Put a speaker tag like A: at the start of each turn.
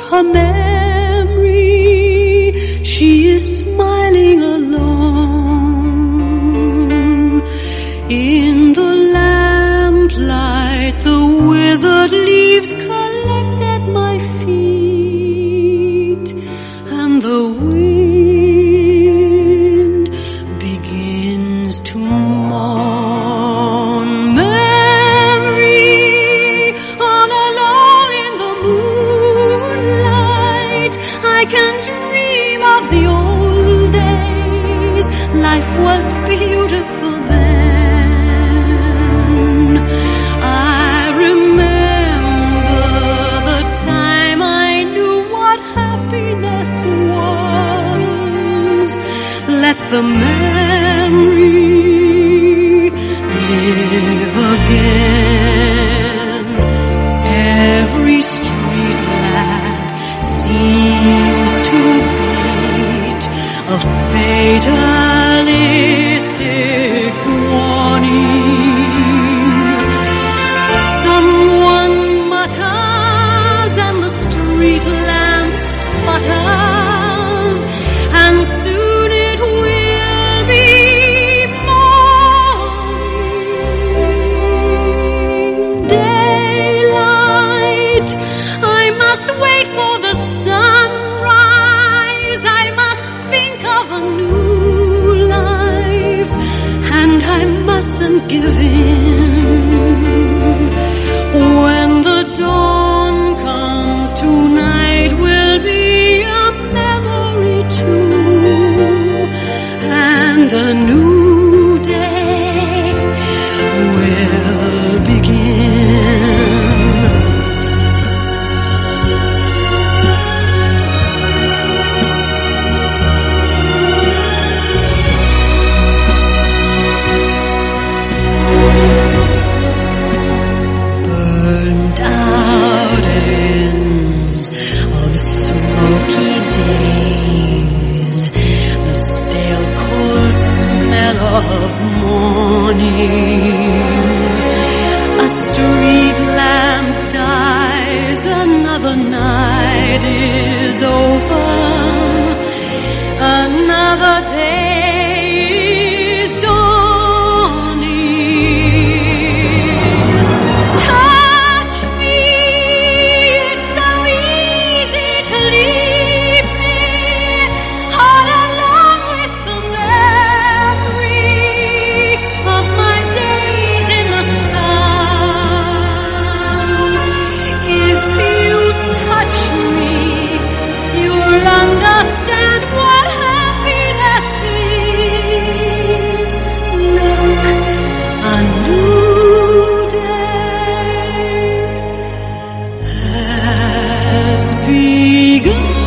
A: her memory. She is smiling alone. In the lamplight, the withered leaves collect at my feet, and the wind begins to mourn. Memory, all alone in the moonlight, I can dream of the old days. Life was beautiful then. I remember the time I knew what happiness was. Let the memory live again. Every street lamp seems to beat a fatalistic warning. Someone mutters and the street lamp sputters, and soon it will be morning. Daylight, I must wait for the sunrise. I must think of a new life, and I mustn't give in. When the dawn comes, tonight will be a memory too, and a new day will begin. Burnt out ends of smoky days, the stale cold smell of morning. A street lamp dies, another night is over, another day is dawning. Touch me, it's so easy to leave me all alone with the memory of my days in the sun. If you touch me, you'll understand what happiness is. Look, a new day has begun.